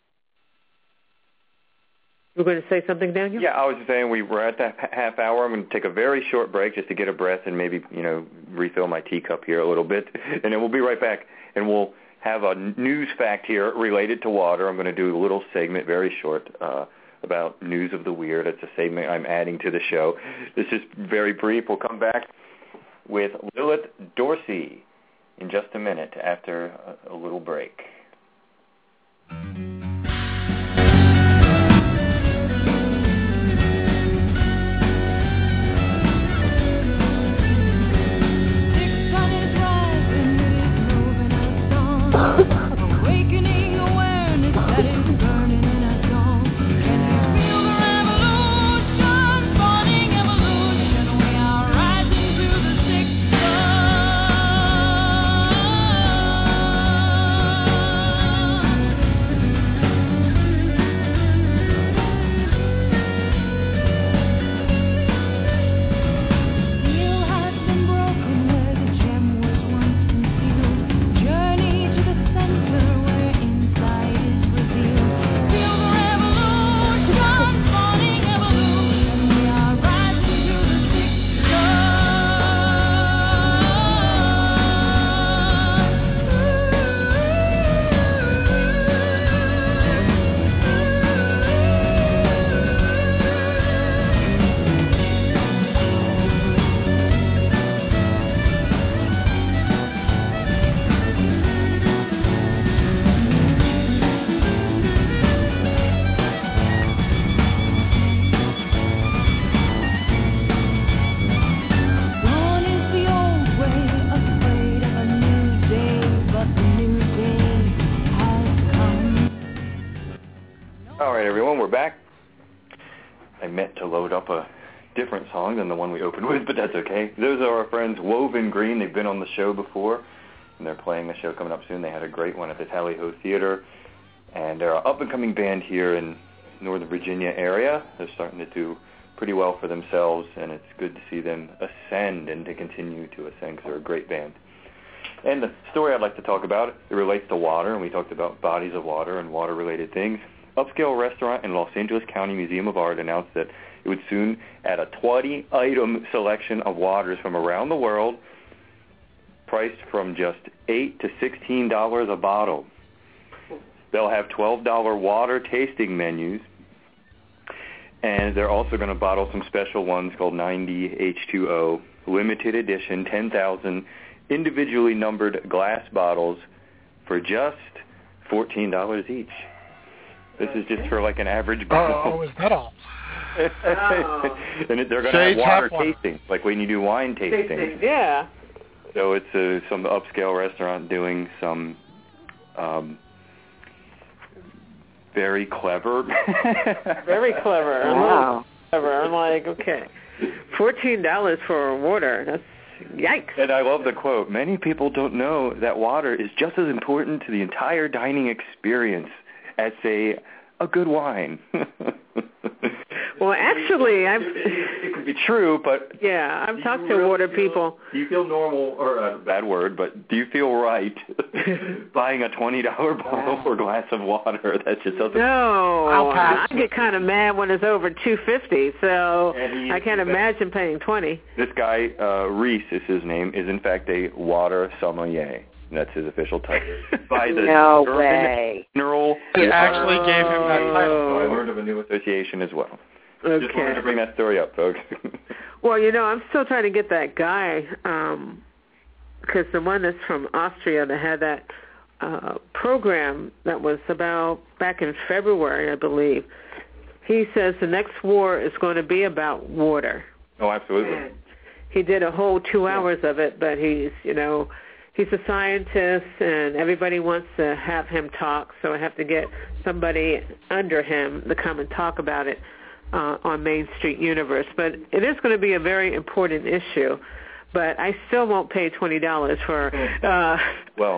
S7: You were going to say something, Daniel?
S3: Yeah, I was just saying we're at that half hour. I'm going to take a very short break just to get a breath and maybe, refill my teacup here a little bit. And then we'll be right back, and we'll have a news fact here related to water. I'm going to do a little segment, very short, about news of the weird. It's a segment I'm adding to the show. This is very brief. We'll come back with Lilith Dorsey in just a minute after a little break.
S8: Awakening awareness that is burning in our soul. Can you feel the revolution, spawning evolution? We are rising to the sixth Steel has been broken where the gem was once concealed. Journey to the center where insight is revealed. Feel the revolution, spawning evolution. We are rising to the sixth Gone is the old way, afraid of a new day, but the new day has come.
S3: All right, everyone, we're back. I meant to load up a different song than the one we opened with, but that's okay. Those are our friends Woven Green. They've been on the show before, and they're playing a show coming up soon. They had a great one at the Tally Ho Theater, and they're an up-and-coming band here in Northern Virginia area. They're starting to do pretty well for themselves, and it's good to see them ascend and to continue to ascend because they're a great band. And the story I'd like to talk about, it relates to water, and we talked about bodies of water and water-related things. Upscale Restaurant and Los Angeles County Museum of Art announced that it would soon add a 20-item selection of waters from around the world, priced from just $8 to $16 a bottle. They'll have $12 water tasting menus, and they're also going to bottle some special ones called 90 H2O, limited edition, 10,000 individually numbered glass bottles for just $14 each. This is just for like an average bottle.
S6: Oh, is that all?
S3: And they're going to have water tasting, like when you do wine tasting.
S7: Yeah.
S3: So it's some upscale restaurant doing some very clever.
S7: Very clever.
S5: Wow.
S7: Clever. I'm like, okay, $14 for water. That's yikes.
S3: And I love the quote. Many people don't know that water is just as important to the entire dining experience as, say, a good wine.
S7: Well, actually,
S3: it could be true, but
S7: yeah, I've talked to water people.
S3: Do you feel normal, or a bad word, but do you feel right buying a $20 bottle or glass of water? That just doesn't.
S7: No, I get kind of mad when it's over $2.50. So I can't imagine paying $20.
S3: This guy, Reese is his name, is in fact a water sommelier. That's his official title. By the
S5: No way.
S3: Mineral.
S6: They actually gave him that title.
S3: So I learned of a new association as well.
S7: Okay.
S3: Just wanted to bring that story up, folks.
S7: Well, I'm still trying to get that guy, because the one that's from Austria that had that program that was about back in February, I believe, he says the next war is going to be about water.
S3: Oh, absolutely.
S7: He did a whole 2 hours of it, but he's a scientist, and everybody wants to have him talk, so I have to get somebody under him to come and talk about it on Main Street Universe. But it is going to be a very important issue. But I still won't pay $20 for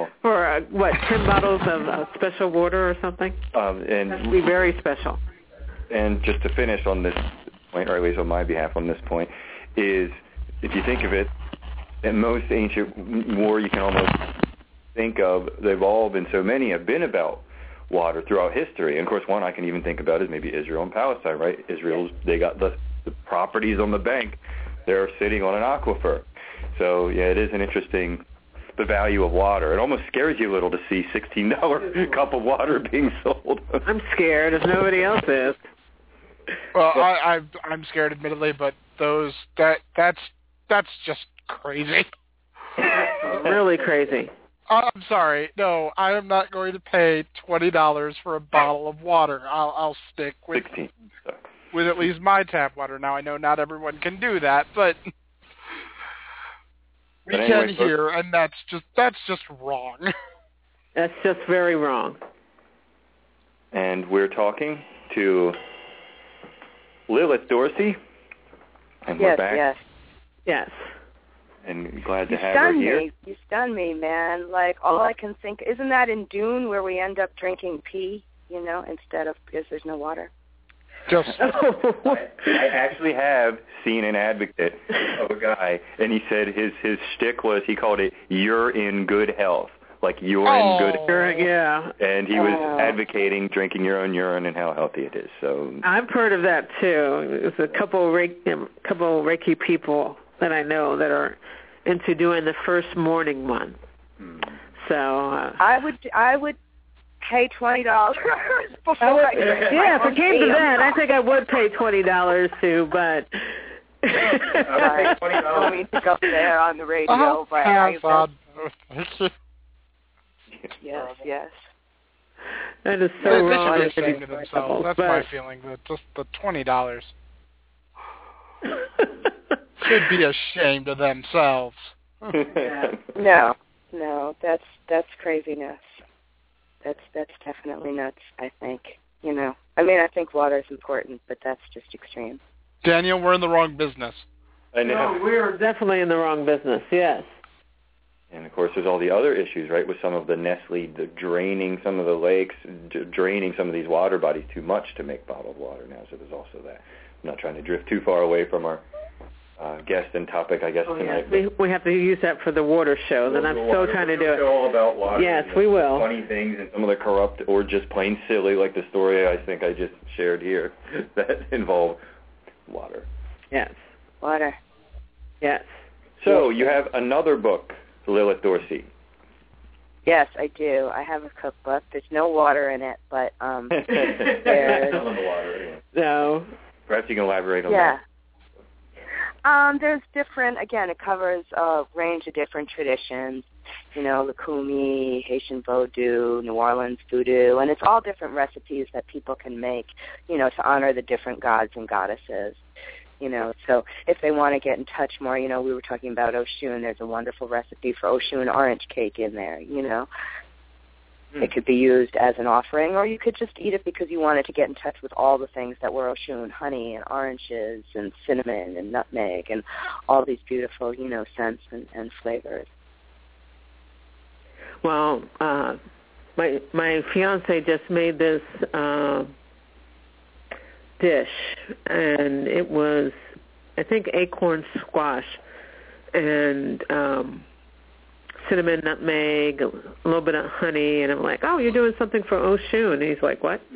S7: 10 bottles of special water or something.
S3: And
S7: that'd be very special.
S3: And just to finish on this point, or at least on my behalf on this point, is if you think of it, in most ancient war you can almost think of, they've all been, so many have been about water throughout history. And of course, one I can even think about is maybe Israel and Palestine, right? Israel's, they got the properties on the bank. They're sitting on an aquifer. So, yeah, it is an interesting, the value of water. It almost scares you a little to see $16 cup of water being sold.
S7: I'm scared if nobody else is.
S6: Well, I'm scared, admittedly, but that's just crazy.
S7: Really crazy.
S6: I'm sorry. No, I am not going to pay $20 for a bottle of water. I'll stick with
S3: 16.
S6: with at least my tap water. Now, I know not everyone can do that, but we can here, and that's just wrong.
S7: That's just very wrong.
S3: And we're talking to Lilith Dorsey, and we're back.
S7: Yes.
S3: And glad to have her here.
S5: You stun me, man. Like, all I can think, isn't that in Dune where we end up drinking pee, instead of, because there's no water?
S3: I actually have seen an advocate of a guy, and he said his shtick was, he called it, "You're in good health." Like, you're in good health.
S7: Yeah.
S3: And he was advocating drinking your own urine and how healthy it is. So
S7: I've heard of that, too. There's a couple Reiki people that I know that are into doing the first morning one. So
S5: I would pay $20 before I drink.
S7: Yeah, if it came to that, I think I would pay $20 too, but
S5: I don't mean to go there on the radio, but yes.
S7: That is so wrong.
S6: They should be ashamed of themselves. That's my feeling. Just the $20 should be ashamed of themselves.
S5: No, that's craziness. That's definitely nuts, I think. I think water is important, but that's just extreme.
S6: Daniel, we're in the wrong business.
S3: I know.
S7: No, we're definitely in the wrong business, yes.
S3: And, of course, there's all the other issues, right, with some of the Nestle, draining some of the lakes, draining some of these water bodies too much to make bottled water now. So there's also that. I'm not trying to drift too far away from our guest and topic, I guess, tonight.
S7: Yes. We have to use that for the water show, and I'm so trying to do it.
S3: All about water.
S7: Yes, we will.
S3: Funny things and some of the corrupt or just plain silly, like the story I think I just shared here, that involve water.
S7: Yes.
S5: Water.
S7: Yes.
S3: So you have another book, Lilith Dorsey.
S5: Yes, I do. I have a cookbook. There's no water in it, but there's
S7: no.
S3: Perhaps you can elaborate on that.
S5: There's different, again, it covers a range of different traditions, Lukumi, Haitian Vodou, New Orleans Voodoo, and it's all different recipes that people can make, to honor the different gods and goddesses, So if they want to get in touch more, we were talking about Oshun. There's a wonderful recipe for Oshun orange cake in there, It could be used as an offering, or you could just eat it because you wanted to get in touch with all the things that were Oshun, honey and oranges and cinnamon and nutmeg and all these beautiful, scents and flavors.
S7: Well, my fiance just made this dish, and it was, I think, acorn squash and cinnamon, nutmeg, a little bit of honey, and I'm like, oh, you're doing something for Oshun. And he's like, what?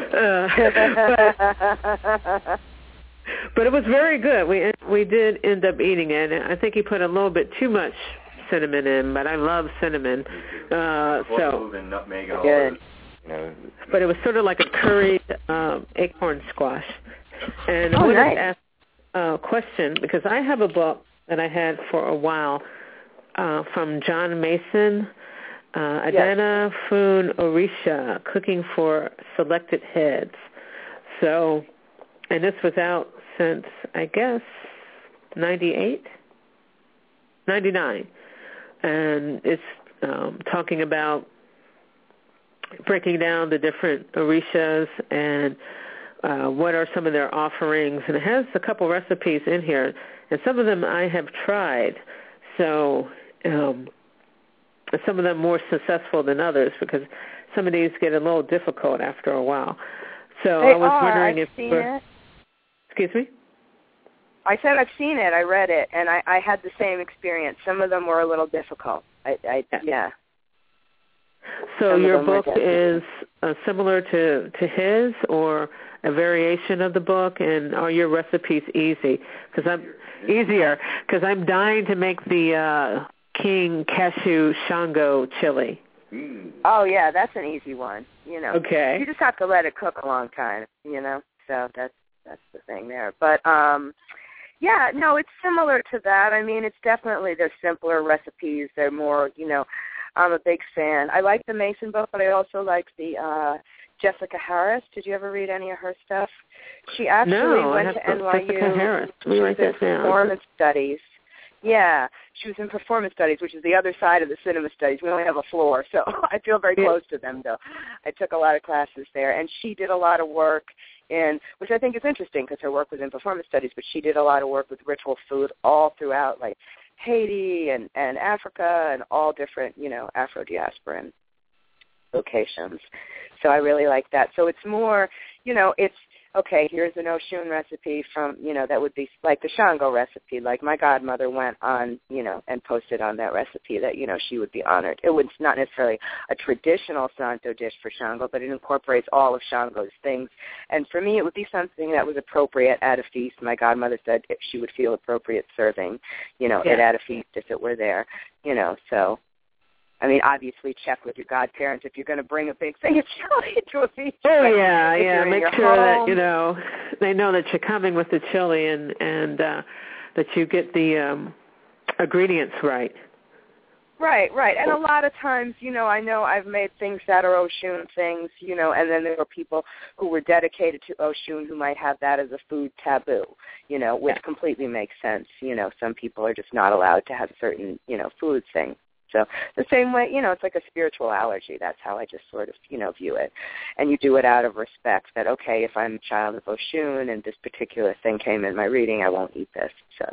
S7: But it was very good. We did end up eating it, and I think he put a little bit too much cinnamon in, but I love cinnamon.
S3: Clove and nutmeg and all that.
S7: But it was sort of like a curried acorn squash. And I wanted to ask a question, because I have a book that I had for a while from John Mason, Adana Fun Orisha, Cooking for Selected Heads. So, and this was out since, I guess, 99. And it's talking about breaking down the different orishas and what are some of their offerings. And it has a couple recipes in here, and some of them I have tried. So some of them more successful than others, because some of these get a little difficult after a while. So
S5: They
S7: I was wondering
S5: I've seen it.
S7: Excuse me?
S5: I said I've seen it. I read it, and I had the same experience. Some of them were a little difficult. Yeah.
S7: So your book is similar to his, or a variation of the book, and are your recipes easy? Because I'm dying to make the King Cashew Shango chili.
S5: Oh yeah, that's an easy one.
S7: Okay.
S5: You just have to let it cook a long time. So that's the thing there. But yeah, no, it's similar to that. I mean, they're simpler recipes. They're more, I'm a big fan. I like the Mason book, but I also like the Jessica Harris. Did you ever read any of her stuff? She actually went to NYU.
S7: Jessica Harris.
S5: She was in performance studies. Yeah, she was in performance studies, which is the other side of the cinema studies. We only have a floor, so I feel very close to them, though. I took a lot of classes there, and she did a lot of work which I think is interesting because her work was in performance studies, but she did a lot of work with ritual food all throughout, like Haiti and Africa and all different, Afro-diasporan locations. So I really like that. So it's more, it's, okay, here's an Oshun recipe from, that would be like the Shango recipe. Like my godmother went on, and posted on that recipe that, she would be honored. It was not necessarily a traditional Santo dish for Shango, but it incorporates all of Shango's things. And for me, it would be something that was appropriate at a feast. My godmother said she would feel appropriate serving, it at a feast if it were there, so. I mean, obviously check with your godparents if you're going to bring a big thing of chili to a feast.
S7: Oh, yeah. Make sure
S5: home,
S7: that, they know that you're coming with the chili and that you get the ingredients right. Right. And a lot of times, I know I've made things that are Oshun things, and then there were people who were dedicated to Oshun who might have that as a food taboo, which completely makes sense. Some people are just not allowed to have certain, food things. So the same way, it's like a spiritual allergy. That's how I just sort of, view it. And you do it out of respect that, okay, if I'm a child of Oshun and this particular thing came in my reading, I won't eat this. So,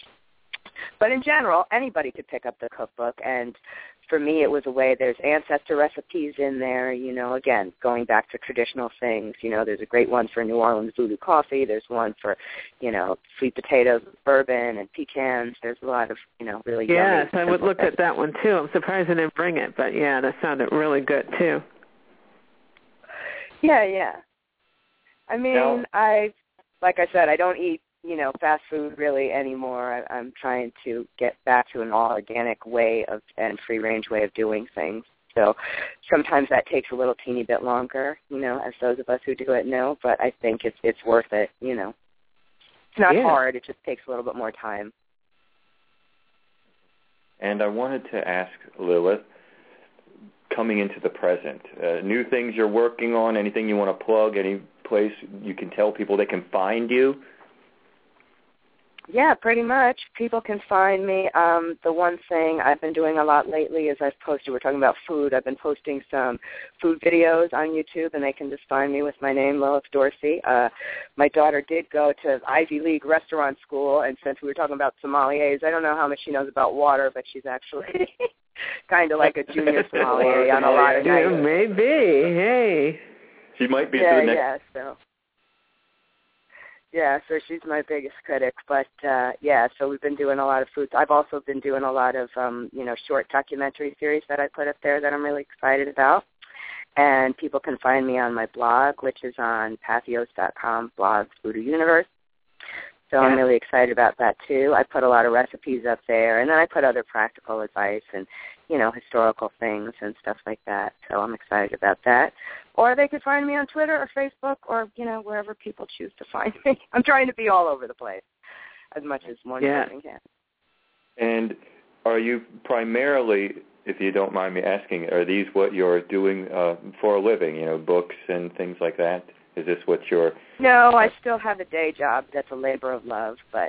S7: but in general, anybody could pick up the cookbook. And for me, it was a way, there's ancestor recipes in there, again, going back to traditional things. There's a great one for New Orleans voodoo coffee. There's one for, sweet potatoes, bourbon, and pecans. There's a lot of, really yummy. Yes, I would look at that one, too. I'm surprised I didn't bring it, but, yeah, that sounded really good, too.
S5: Yeah. I mean, like I said, I don't eat, fast food really anymore. I'm trying to get back to an all-organic way and free-range way of doing things. So sometimes that takes a little teeny bit longer, as those of us who do it know, but I think it's worth it, It's not hard. It just takes a little bit more time.
S3: And I wanted to ask Lilith, coming into the present, new things you're working on, anything you want to plug, any place you can tell people they can find you?
S5: Yeah, pretty much. People can find me. The one thing I've been doing a lot lately is we're talking about food. I've been posting some food videos on YouTube, and they can just find me with my name, Lilith Dorsey. My daughter did go to Ivy League restaurant school, and since we were talking about sommeliers, I don't know how much she knows about water, but she's actually kind of like a junior sommelier on a lot of nights.
S7: Maybe. Hey.
S3: She might be the next.
S5: So she's my biggest critic. But, so we've been doing a lot of foods. I've also been doing a lot of, short documentary series that I put up there that I'm really excited about. And people can find me on my blog, which is on Pathos.com, blogs, Voodoo Universe. So I'm really excited about that, too. I put a lot of recipes up there, and then I put other practical advice and, historical things and stuff like that. So I'm excited about that. Or they could find me on Twitter or Facebook or, wherever people choose to find me. I'm trying to be all over the place as much as one person can.
S3: And are you primarily, if you don't mind me asking, are these what you're doing for a living, books and things like that? Is this what you're...
S5: No, I still have a day job that's a labor of love, but,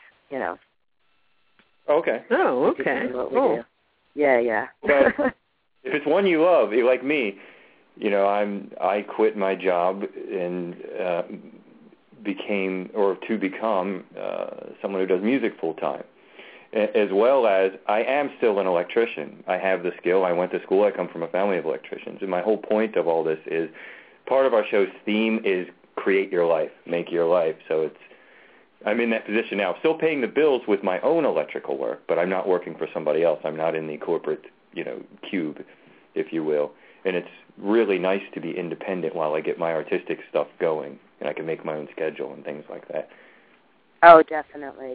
S3: Okay.
S7: Oh, okay.
S5: Cool. Yeah.
S3: But if it's one you love, like me, I quit my job and become someone who does music full time, as well as I am still an electrician. I have the skill. I went to school. I come from a family of electricians, and my whole point of all this is part of our show's theme is create your life, make your life. So I'm in that position now, still paying the bills with my own electrical work, but I'm not working for somebody else. I'm not in the corporate, cube, if you will. And it's really nice to be independent while I get my artistic stuff going, and I can make my own schedule and things like that.
S5: Oh, definitely.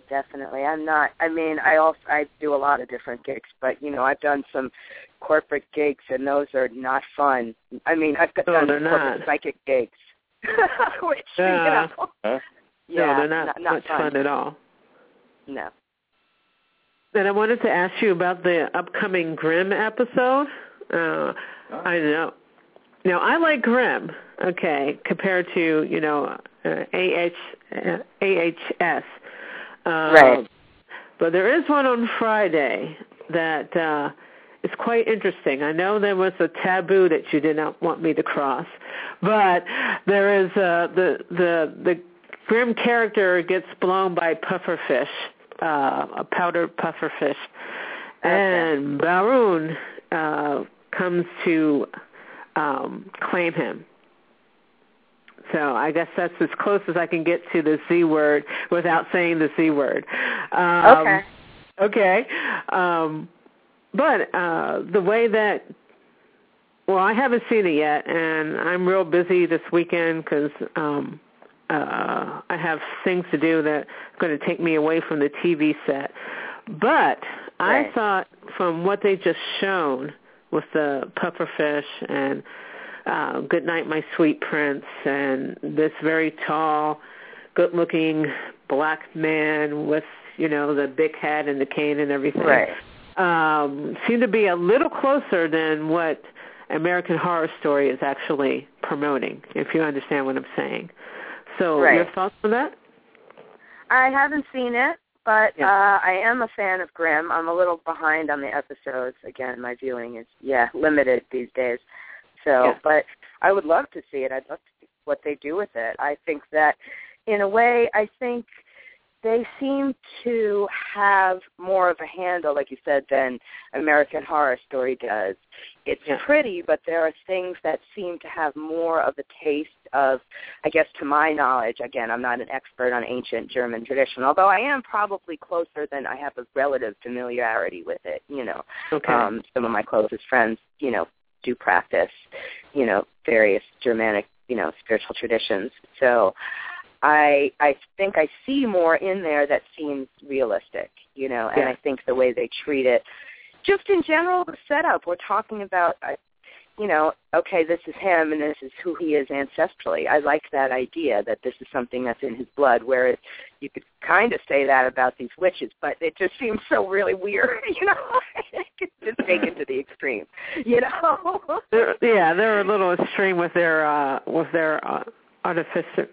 S5: I do a lot of different gigs, but, I've done some corporate gigs, and those are not fun. I've done corporate psychic gigs, which,
S3: Huh?
S5: yeah,
S7: no, they're not much fun at all.
S5: No.
S7: And I wanted to ask you about the upcoming Grimm episode. I know. Now, I like Grimm, okay, compared to, AHS.
S5: Right.
S7: But there is one on Friday that is quite interesting. I know there was a taboo that you did not want me to cross, but there is the Grimm character gets blown by pufferfish, a powdered pufferfish, and Barun comes to claim him. So I guess that's as close as I can get to the Z word without saying the Z word. Okay. But the way that, I haven't seen it yet, and I'm real busy this weekend because I have things to do that are going to take me away from the TV set. But I thought from what they just shown with the pufferfish and Good Night, My Sweet Prince, and this very tall, good-looking black man with, the big hat and the cane and everything, seemed to be a little closer than what American Horror Story is actually promoting, if you understand what I'm saying. So your thoughts on that?
S5: I haven't seen it, but I am a fan of Grimm. I'm a little behind on the episodes. Again, my viewing is, limited these days. So, but I would love to see it. I'd love to see what they do with it. I think that, in a way, they seem to have more of a handle, like you said, than American Horror Story does. It's pretty, but there are things that seem to have more of a taste of, I guess to my knowledge, again, I'm not an expert on ancient German tradition, although I am probably closer than I have a relative familiarity with it, some of my closest friends, do practice, various Germanic, spiritual traditions. So I think I see more in there that seems realistic, and I think the way they treat it, just in general, the setup, we're talking about, okay, this is him and this is who he is ancestrally. I like that idea that this is something that's in his blood, whereas you could kind of say that about these witches, but it just seems so really weird, It's just taken to the extreme,
S7: They're a little extreme with their artificial,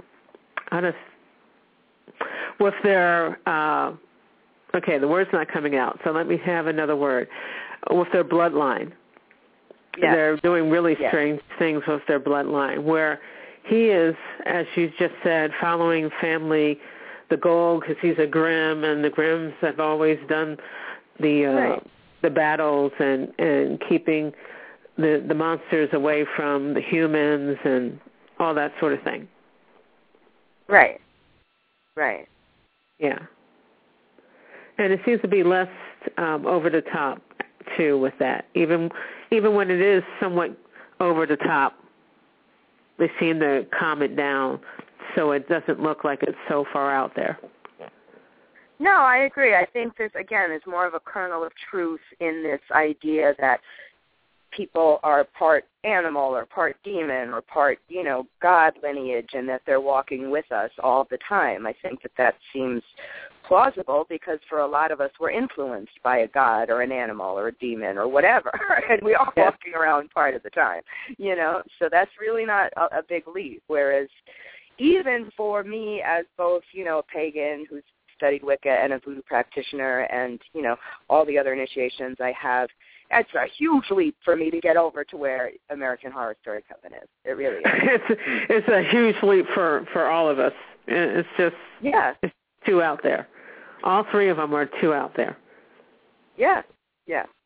S7: with their, the word's not coming out, so let me have another word, with their bloodline. Yes. They're doing really strange things with their bloodline, where he is, as you just said, following family, the gold, because he's a Grimm, and the Grimms have always done the battles and keeping the monsters away from the humans and all that sort of thing. Right. Yeah. And it seems to be less over the top, too, with that. Even when it is somewhat over the top, they seem to calm it down so it doesn't look like it's so far out there.
S5: No, I agree. I think there's more of a kernel of truth in this idea that people are part animal or part demon or part, God lineage, and that they're walking with us all the time. I think that seems plausible because for a lot of us, we're influenced by a god or an animal or a demon or whatever, and we are walking around part of the time, So that's really not a big leap, whereas even for me as both, a pagan who's studied Wicca and a voodoo practitioner and, all the other initiations I have, it's a huge leap for me to get over to where American Horror Story Coven is. It really is.
S7: It's a huge leap for all of us. It's just it's too out there. All three of them are too out there.
S5: Yeah.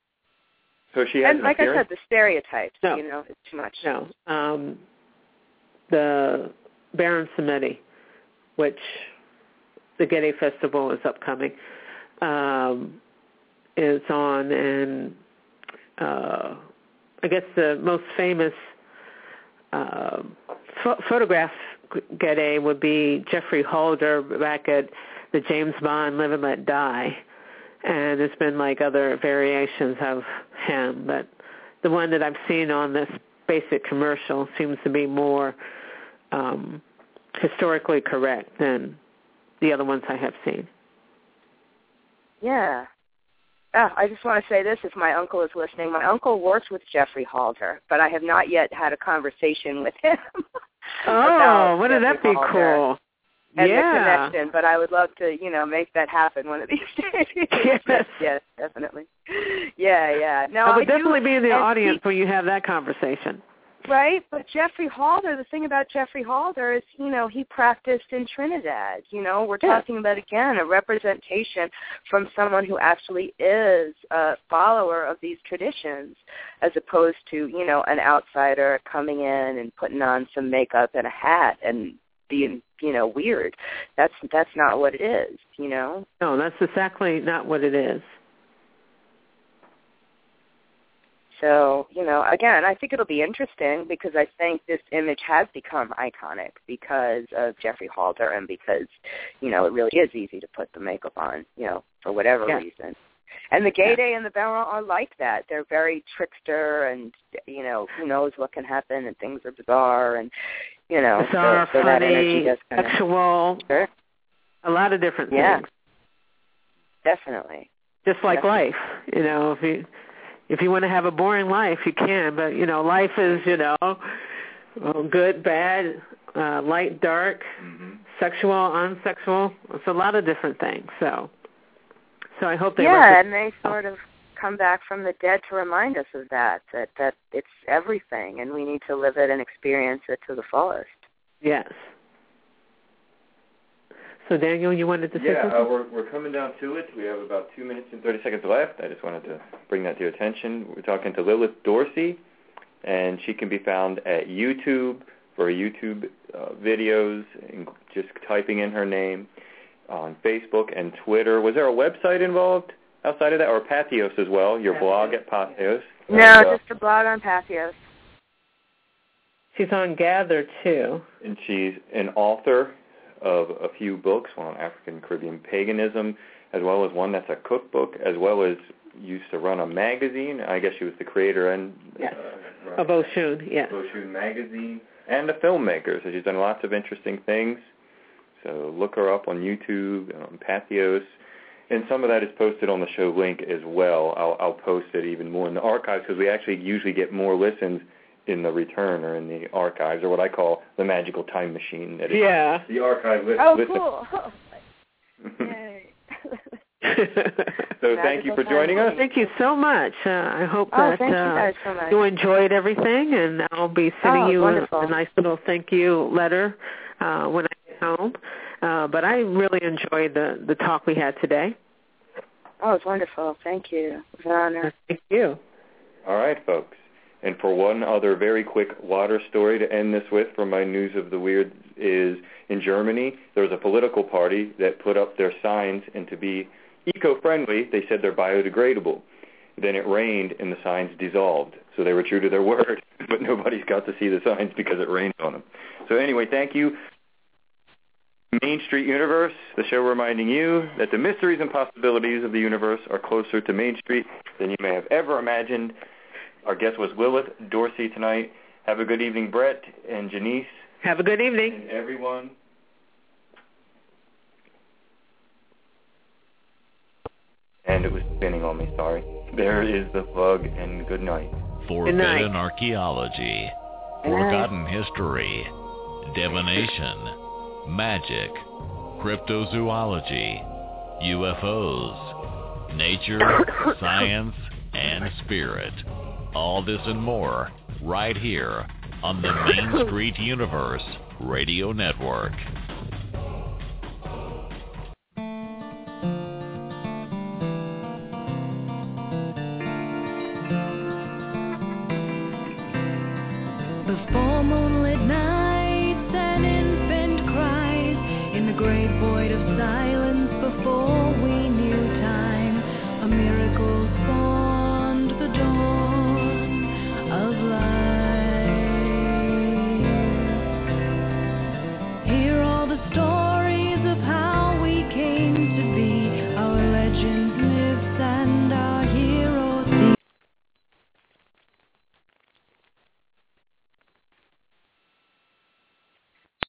S3: So she has
S5: and like I said, the stereotypes, it's too much.
S7: No. the Baron Samedi, which the Gede Festival is upcoming, is on, and I guess the most famous photograph Gede would be Jeffrey Holder back at the James Bond Live and Let Die, and there's been like other variations of him, but the one that I've seen on this basic commercial seems to be more historically correct than the other ones I have seen.
S5: Yeah. I just want to say this, if my uncle is listening. My uncle works with Jeffrey Halder, but I have not yet had a conversation with him.
S7: Oh, wouldn't that be cool?
S5: And the connection, but I would love to, make that happen one of these days. Yes, definitely. Yeah. No,
S7: I would definitely be in the audience when you have that conversation.
S5: Right, but Jeffrey Halder, the thing about Jeffrey Halder is, he practiced in Trinidad. We're talking about, again, a representation from someone who actually is a follower of these traditions, as opposed to, an outsider coming in and putting on some makeup and a hat and being, weird. That's not what it is, No,
S7: that's exactly not what it is.
S5: So, again, I think it'll be interesting because I think this image has become iconic because of Jeffrey Halder and because, it really is easy to put the makeup on, for whatever reason. And the Gede and the Baron are like that. They're very trickster and, who knows what can happen and things are bizarre and,
S7: bizarre,
S5: so
S7: funny,
S5: that energy does kind
S7: sexual,
S5: sure.
S7: A lot of different things.
S5: Yeah, definitely.
S7: Just like life, If you want to have a boring life, you can, but, life is, good, bad, light, dark, sexual, unsexual. It's a lot of different things. So I hope they
S5: Yeah, and they sort of come back from the dead to remind us of that it's everything, and we need to live it and experience it to the fullest.
S7: Yes. So, Daniel, you wanted to say something?
S3: Yeah, we're coming down to it. We have about 2 minutes and 30 seconds left. I just wanted to bring that to your attention. We're talking to Lilith Dorsey, and she can be found at YouTube for YouTube videos, and just typing in her name, on Facebook and Twitter. Was there a website involved outside of that, or Patheos as well, your blog at Patheos?
S5: No, just a blog on Patheos.
S7: She's on Gather, too.
S3: And she's an author of a few books, one on African Caribbean paganism, as well as one that's a cookbook, as well as used to run a magazine. I guess she was the creator and
S7: of Oshun, yes.
S3: Oshun magazine, and a filmmaker. So she's done lots of interesting things. So look her up on YouTube, on Patheos, and some of that is posted on the show link as well. I'll post it even more in the archives because we actually usually get more listens in the return or in the archives, or what I call the magical time machine. That is the archive list.
S5: Oh, cool. Yay.
S3: So thank you for joining us.
S7: Thank you so much. I hope that
S5: thank you guys so much.
S7: you enjoyed everything, and I'll be sending you a nice little thank you letter when I get home. But I really enjoyed the talk we had today.
S5: Oh, it's wonderful. Thank you. It was an honor.
S7: Thank you.
S3: All right, folks. And for one other very quick water story to end this with from my News of the Weird is in Germany, there was a political party that put up their signs, and to be eco-friendly, they said they're biodegradable. Then it rained and the signs dissolved. So they were true to their word, but nobody's got to see the signs because it rained on them. So anyway, thank you. Main Street Universe, the show reminding you that the mysteries and possibilities of the universe are closer to Main Street than you may have ever imagined. Our guest was Lilith Dorsey tonight. Have a good evening, Brett and Janice.
S7: Have a good evening.
S3: And everyone. And it was spinning on me, sorry. There is the plug, and good night.
S2: Forbidden archaeology, forgotten history, divination, magic, cryptozoology, UFOs, nature, science, and spirit. All this and more right here on the Main Street Universe Radio Network.
S8: Before moonlit night great void of silence.